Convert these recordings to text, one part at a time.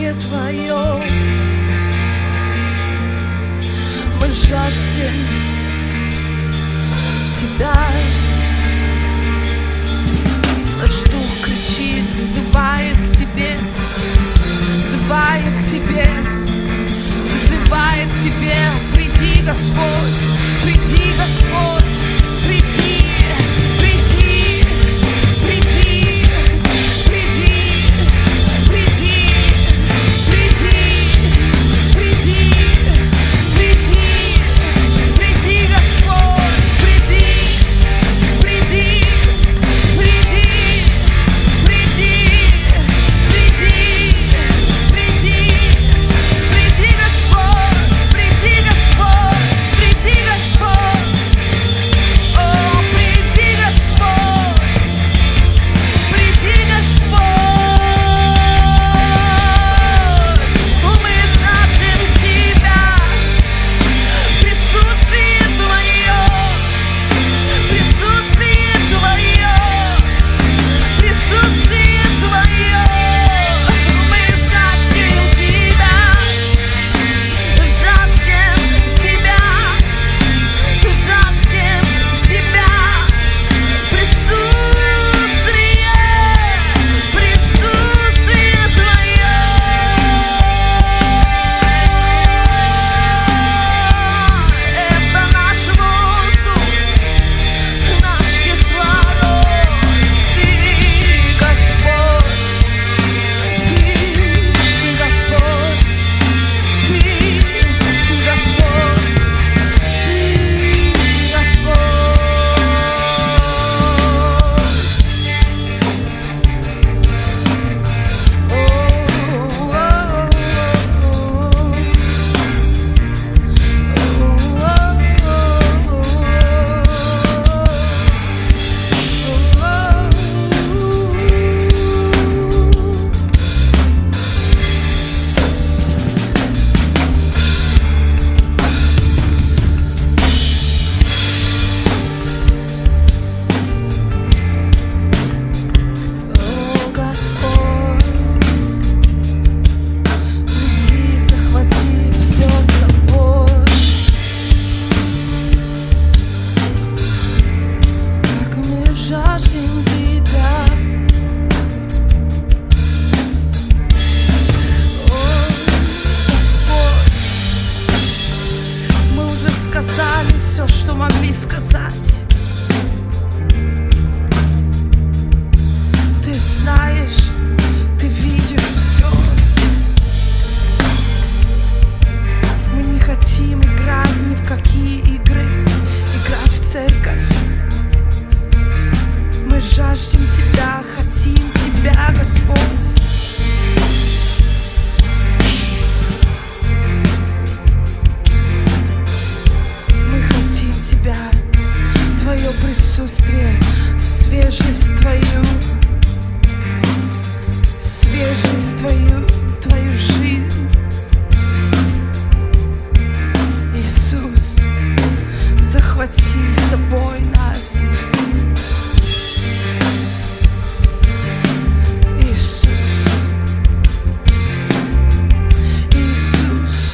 присутствие Твое. Мы жаждем Тебя. Наш дух кричит, взывает к Тебе, взывает к Тебе, взывает к Тебе. Приди, Господь, приди, Господь, приди, приди, приди, приди, приди, приди, приди, приди, приди, Господь, приди, приди, приди, приди, приди, приди, приди, Господь, приди, Господь, приди, Господь, о, приди, Господь, приди, Господь. Мы жаждем Тебя, присутствие Твое, присутствие Твое, присутствие Твое. Мы жаждем Тебя, жаждем Тебя, жаждем Тебя, присутствие, присутствие Твое. Это наш воздух, наш кислород. Ты, Господь, Ты, Господь, Ты, Господь, приди, захвати все собой. Как мы жаждем Тебя. О, Господь, мы уже сказали все, что могли сказать. Ты знаешь, Ты видишь все. Мы не хотим играть ни в какие игры, играть в церковь. Мы жаждем Тебя, хотим Тебя, Господь. Мы хотим Тебя, Твое присутствие, свежесть Твою, свежесть Твою, Твою жизнь. Иисус, захвати с собой нас. Иисус, Иисус,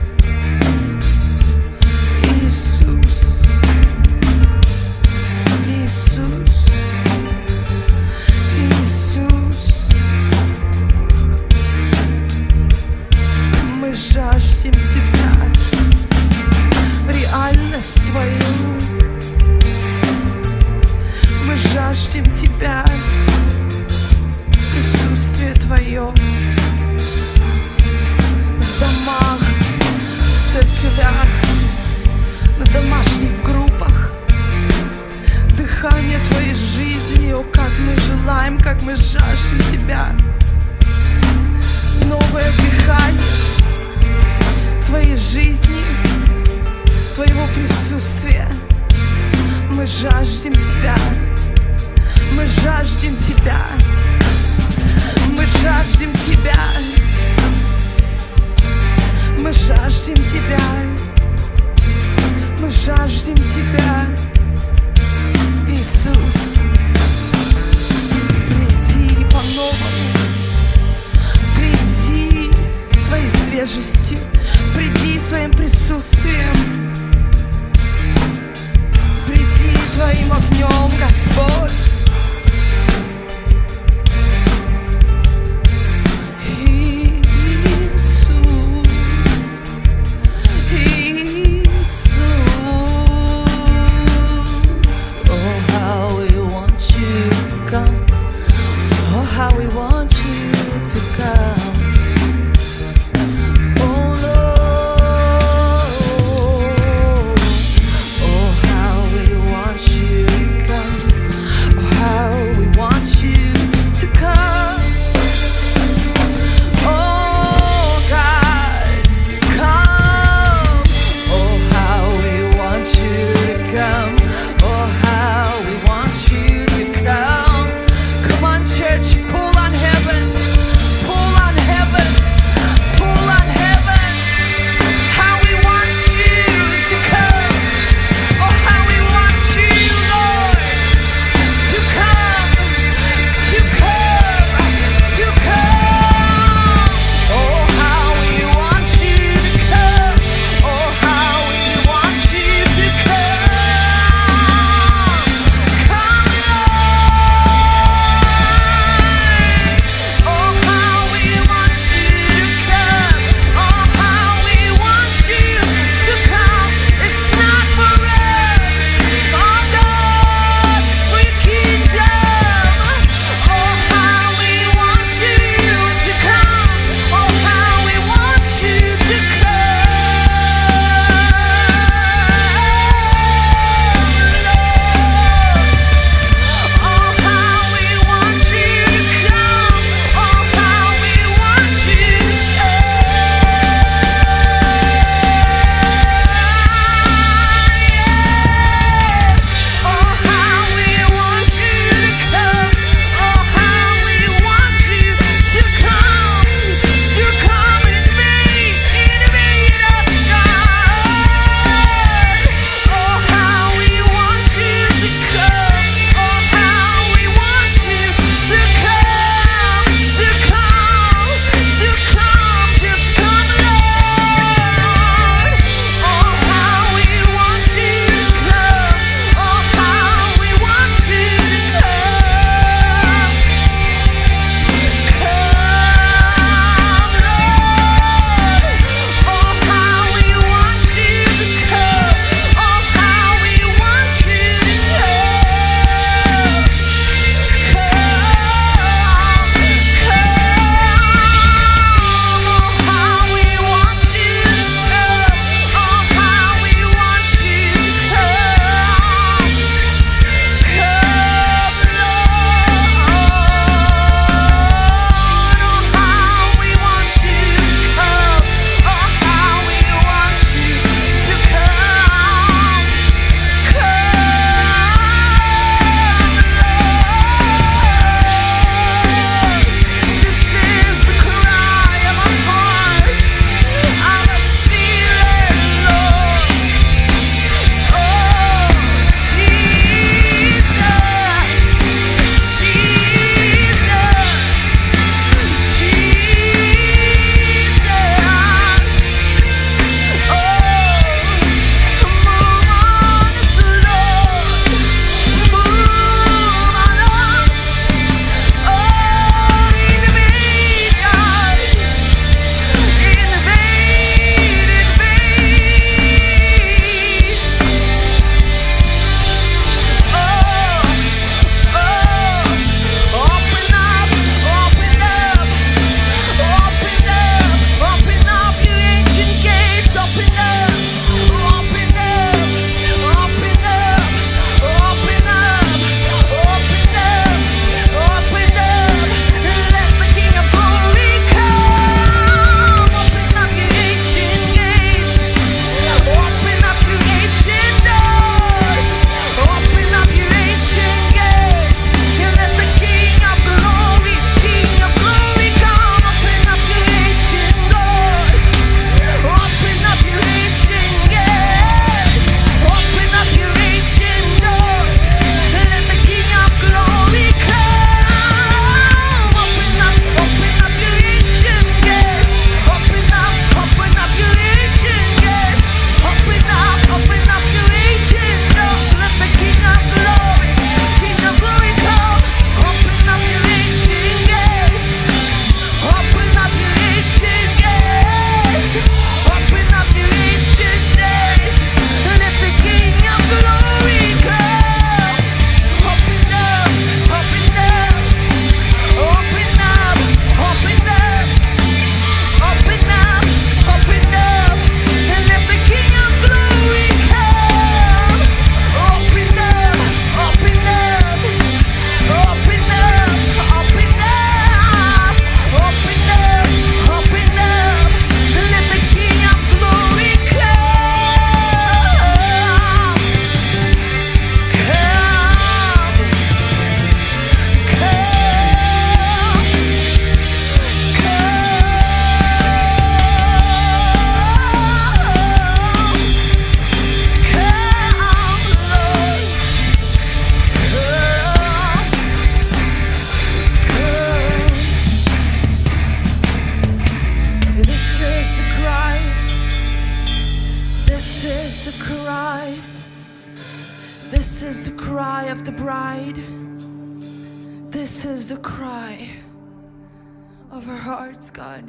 Иисус, Иисус, Иисус. Мы жаждем Тебя, реальность Твою. Мы жаждем Тебя, присутствие Твое в домах, в церквях, на домашних группах. Дыхание Твоей жизни, о, как мы желаем, как мы жаждем Тебя. Новое дыхание Твоей жизни, Твоего присутствия. Мы жаждем Тебя, мы жаждем Тебя, мы жаждем Тебя, мы жаждем Тебя, мы жаждем Тебя, Иисус. Приди по-новому, приди, свежестью, приди своим присутствием, приди твоим огнем, Господь. How we want you to come. Oh Lord, oh how we want you to come. Oh how we want you to come. Oh God, come. Oh how we want you to come. Oh how we want you to come. Come on, church. Pull is the cry of the bride. This is the cry of our hearts, God.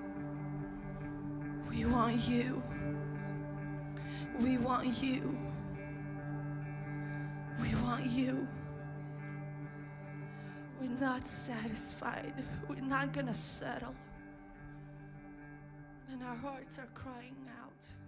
We want you. We want you. We want you. We're not satisfied. We're not gonna settle. And our hearts are crying out.